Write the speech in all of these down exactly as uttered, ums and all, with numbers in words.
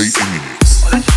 Eminix.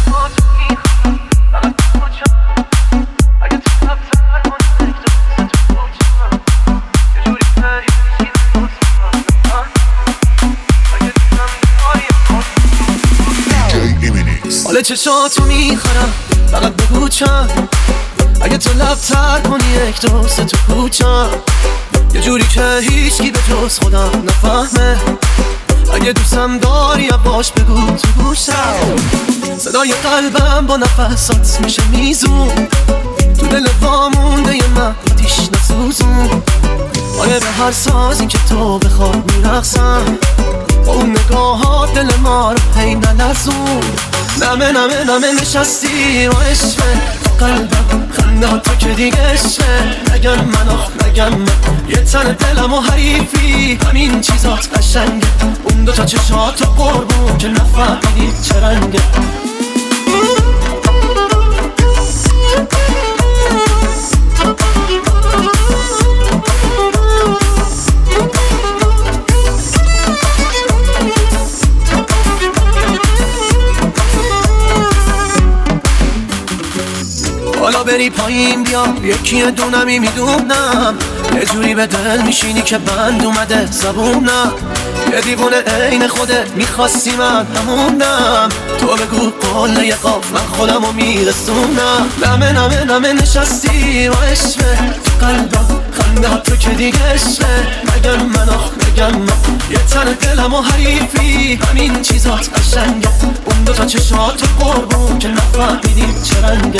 حالا چشاتو میخورم فقط بگو چند اگه تو لب تر کنی یک دو سه تو کوچم یه جوری که هیچکی به جز خودم نفهمه اگه دوستم داری باش بگو تو گوشم صدای قلبم با نفسات میشه میزون تو دل وامونده یه من آتیش نسوزون آره به هر سازی که تو بخواد میرقصم با اون نگاهات دل ما رو هی نلرزون نمه نمه نمه نشستی و عشقه قلبم خنده ها تو که دیگه عشقه نگم من آخ نگم من یه تن دلم و حریفی همین چیزات قشنگه اون دوتا چشات و قربون که نفهمیدی چه رنگه حالا بری پایین بیا یکی دونمی میدونم یه جوری به دل میشینی که بند اومده زبونم یه دیوونه عین خوده میخواستی من همونم تو بگو قله یه قاف من خودمو میرسونم نمه نمه نمه نشستی و عشقه تو قلبم خنده ها تو که دیگه عشقه نگم من آخ نگم من یه تن دلم و حریفی همین چیزات قشنگه اون دوتا چشات و قربون که نفهمیدی چه رنگه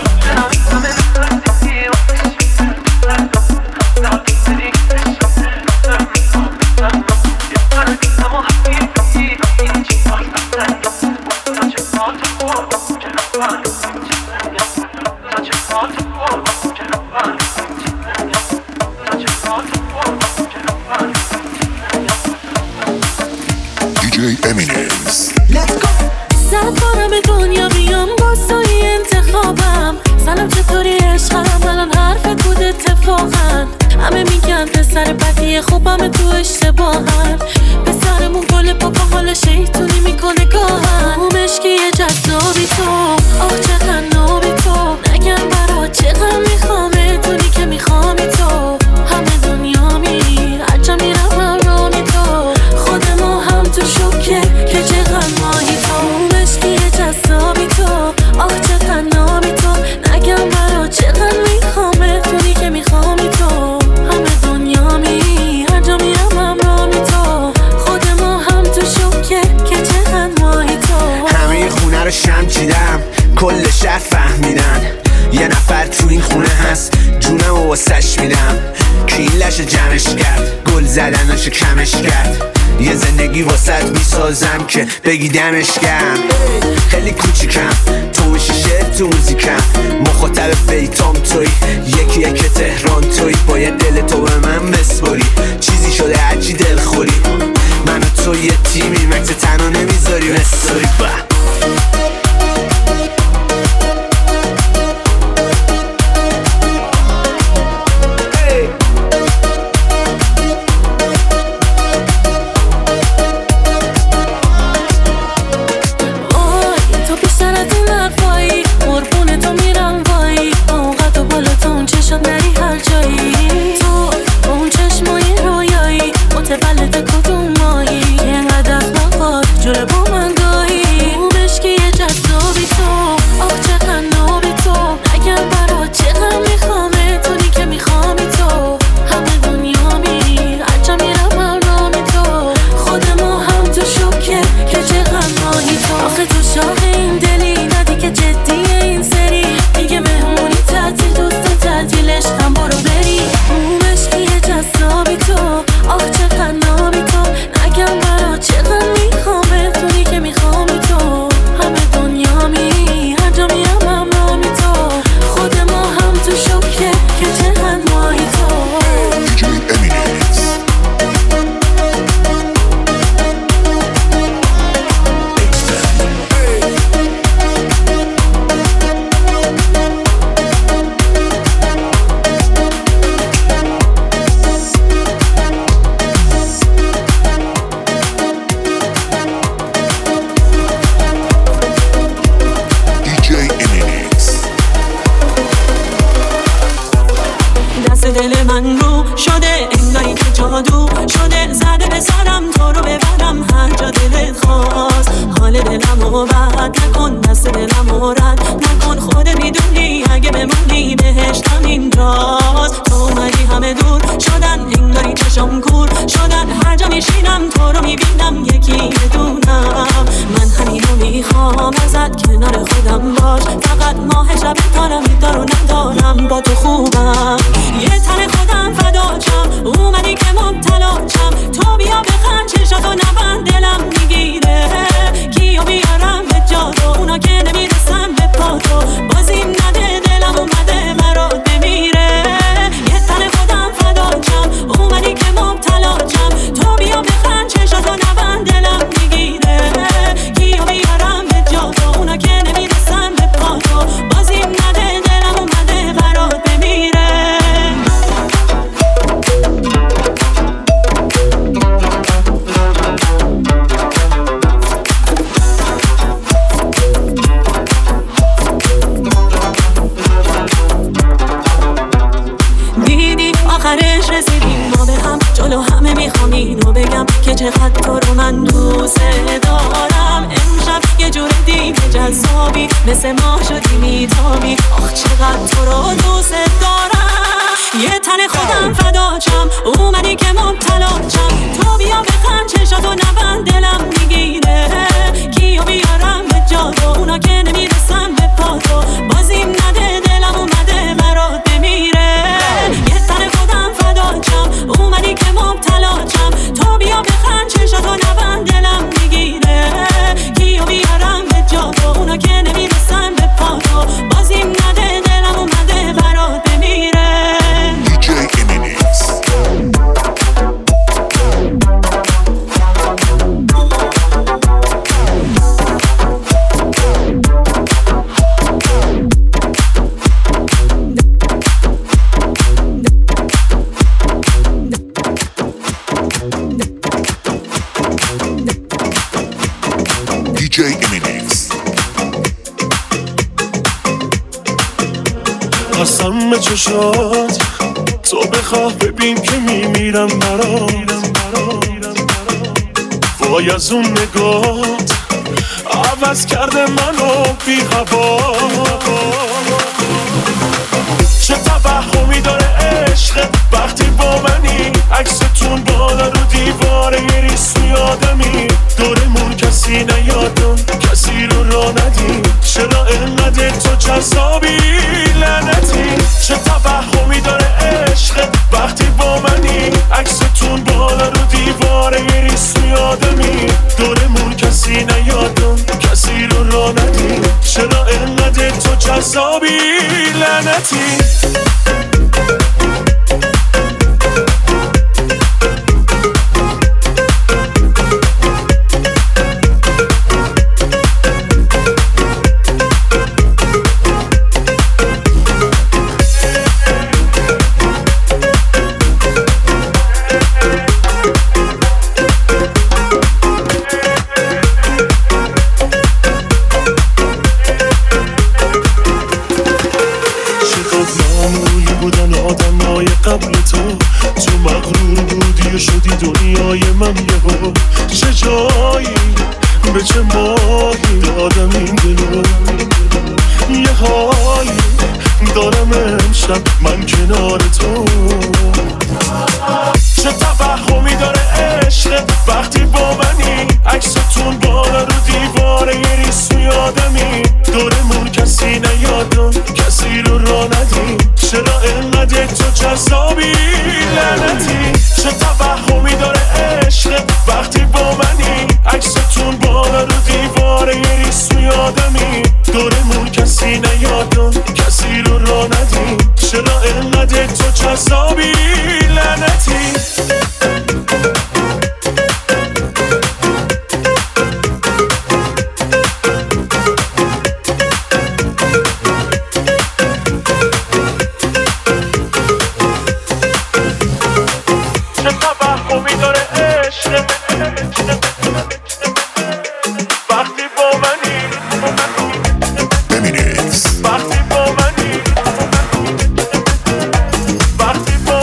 دی جی Eminix. Let's go. صد بارم دنیا بیام با سوی انتخابم سلام چطوری عشقم الان حرفت بود اتفاقا همه میگن پسر بدی خوبم تو اشتباهن پسرمون گل پاپا حال شیطونی میکنه گاهن اون مشکی جذابی تو آخ چقدر نابی تو نگم برا چقدر میخوامه تونی که میخوامی تو همه دنیا میری هرچه میرم هم رامی تو خود ما هم تو شکه که چقدر ماهی تو اون مشکی جذابی تو آخ چقدر نابی تو نگم برا چقدر میخوامه تونی که میخوامی تو همه دنیا میری هر جا میرم هم رامی تو خود ما هم تو شکه که چقدر ماهی تو همه خونه رو شم چیدم کل شهر فهمیدن یه نفر تو این خونه هست جونم و واسش میدم که این لشه جمعش کرد گل زدناشو کمش کرد یه زندگی واسط میسازم که بگی دمش گرم خیلی کوچیکم تو و شیشه تو موزیکم مخاطب بیتام توی یکی یک تهران توی باید دل تو به من بسپاری چیزی شده هرچی دل خوری من و تو یه تیمی مکس تنها نمیذاری بساری با متولد کدوم ماهی اینقدر نخواد جلو با من گاهی دل من رو شده انگاری که جادو شده، زده به سرم تو رو ببرم هر جا دلت خواست. حال دلمو بد نکن، دست دلمو رد نکن، خودت میدونی اگه بمونی بهشتم اینجاست. تو اومدی همه دور شدن انگاری چشم کور شدن، هر جا میشینم تو رو میبینم یکی بدونم. من همینو میخوام ازت کنار خودم باش، فقط ماه شب تارم میدارو ندارم با تو خوبم. یه تن خودم فداچم اومدی که مبتلاچم، تو بیا بخند چشاتو نبند دلم میگیره. کیو بیارم به جادو اونا که نمیرسن به پاتو، بازیم نده دلم اومده برات بمیره. یه تن خودم فداچم اومدی که مبتلاچم، تو بیا بخند چشاتو نبند دلم میگیره. کیو بیارم به جادو اونا که نمیرسن به پاتو، بازیم نده دلم اومده برات بمیره. آخرش رسیدیم ما به هم، جلو همه میخوام اینو بگم که چقدر تو رو من دوست دارم. امشب یه جور دیگه جذابی، مثل ما شدی میتابی، آخ چقدر تو رو دوست دارم. یه تن خودم فداچم اومدی که مبتلاچم، تو بیا بخند چشاتو نبند دلم میگیره. کیو بیارم به جادو اونا که نمیرسن به پاتو، بازیم نده دلم اومده برات بمیره. یه تن خودم فداچم اومدی که مبتلاچم، تو بیا بخند چشاتو نبند دلم میگیره. کیو بیارم به جادو اونا که نمیرسن به پاتو، بازیم نده دلم اومده برات بمیره. دی جی Eminence. دی جی Eminence. قسم به چشات تو بخواه ببین که میمیرم برات، وای از اون نگات عوض کرده منو بی هوا. چه توهمی داره عشق وقتی با منی، عکستون بالا رو دیواره یه ریسوی آدمی، دورمون کسی نیادم کسی رو را ندیم، چرا اینقدر تو جذابی لعنتی. چه توهمی داره عشق وقتی با منی، عکستون بالا رو دیواره یه ریسوی آدمی، دورمون کسی نیادم کسی رو را ندیم، چرا اینقدر تو جذابی لعنتی. قبل تو تو مغرور بودی و شدی دنیای من یهو، چه جایی به چه ماهی دادم این دلو، یه حالی دارم امشب من کنار تو. چه توهمی داره عشق وقتی با منی، عکستون بالا رو دیواره یه ریسوی آدمی، دورمون کسی نیادم کسی رو را ندیم، چرا اینقدر تو جذابی لعنتی. چه توهمی داره عشق وقتی با منی، عکستون بالا رو دیواره یه ریسوی آدمی، دورمون کسی نیادم کسی رو را ندیم، چرا اینقدر تو جذابی لعنتی. Eminence. وقتی با منی، وقتی با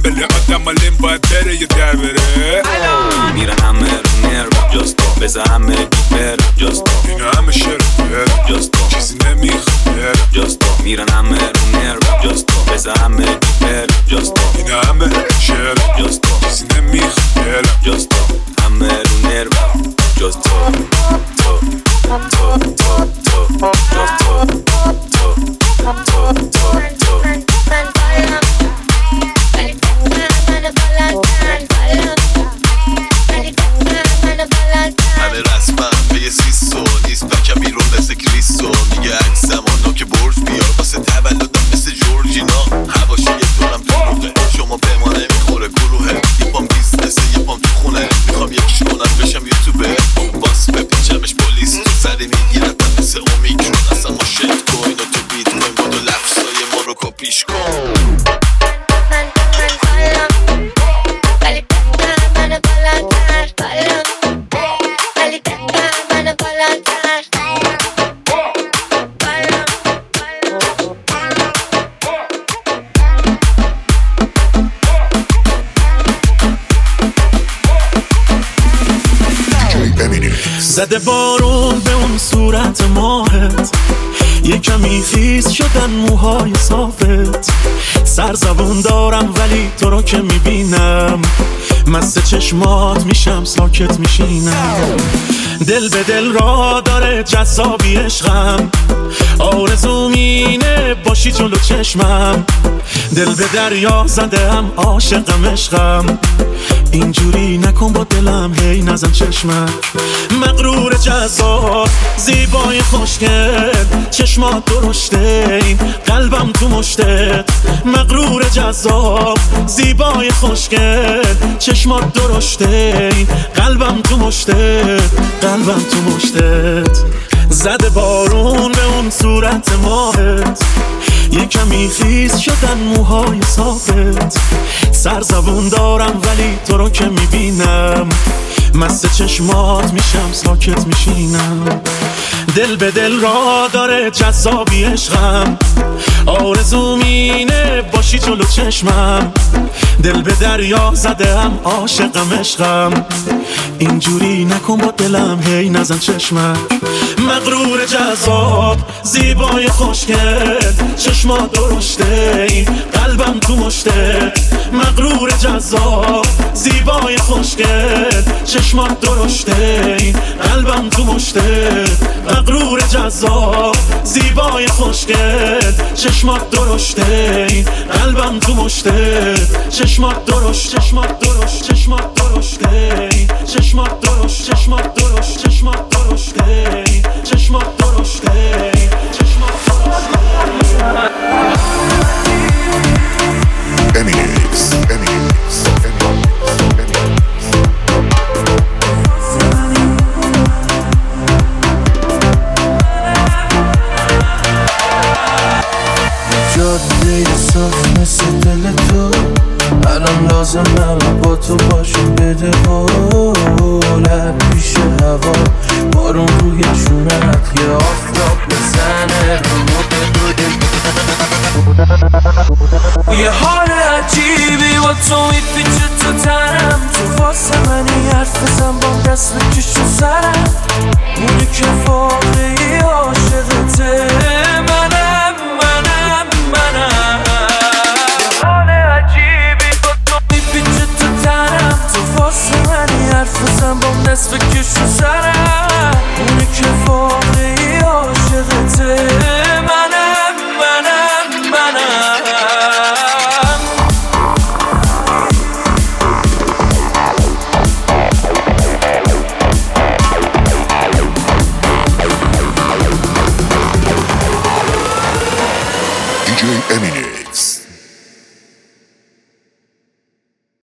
بله آدم مالیم باید بره یه در بره. میرن همه رو نرو جستا بزا همه دیپر جستا اینا همه شر جستا چیزی نمیخواد جستا میرن همه رو نرو جستا بزا همه دیپر جستا اینا همه شر جستا چیزی نمیخواد جستا همه رو نرو جستا تو تو تو تو جستا تو تو تو تو همه رسمم به یه سیسو نیست بکم بیرون مثل کریسو میگه عکس زمانا که برج بیار واسه تولدم مثل جورجینا هواشی یه دورم تو روغه شما به ما نمیخوره گروهه یه پام بیزنسه یه پام تو خونه میخوام یکیش کنم بشم یوتیوبر باس بپیچمش پلیس تو سری میگیرتم مثل اومیکرون اصلا ما شفت کوین و تو بیت کوین با دو لفظای ما رو کپیش کن زده بارون به اون صورت ماهت یه کمی خیس شدن موهای صافت سرزبون دارم ولی تو رو که میبینم مست چشمات میشم ساکت میشینم دل به دل را داره جذابی عشقم آرزوم اینه باشی جلو چشمم دل به دریا زدم عاشقم عشقم اینجوری نکن با دلم هی نزن چشمم مغرور جذاب زیبای خوشگل چشمات درشته این قلبم تو مشتت مغرور جذاب زیبای خوشگل چشمات درشته این قلبم تو مشتت قلبم تو مشتت زده بارون به اون صورت ماهت یه کمی خیس شدن موهای صافت سرزبون دارم ولی تو رو که میبینم مست چشمات میشم ساکت میشینم دل به دل را داره جذابی عشقم آرزوم اینه باشی جلو چشمم دل به دریا زدم عاشقم عشقم اینجوری نکن با دلم هی نزن چشمم مغرور جذاب زیبای خوشگل چشمات درشته این قلبم تو مشتت مغرور جذاب زیبای خوشگل چشمات درشته این قلبم تو مشتت مغرور جذاب زیبای خوشگل چشمات درشته این قلبم تو مشتت چشمات درشت چشمات درشت چشمات درشته این چشمات درشت چشمات درشت چشمات درشته این چشمات درشته این چشمات درشته امینکس امینکس جاده صاف مثل دل تو الان لازمم با تو باشم بده قولت پیش هوا بارون روی چونت یه آفتاب بزنه یه حال عجیبی با تو میپیچه تو تنم تو واسه منی حرف بزن با دست بکش تو سرم اونی که واقعی عاشقته منم منم منم یه حال عجیبی با تو میپیچه تو تنم تو واسه منی حرف بزن با دست بکش تو سرم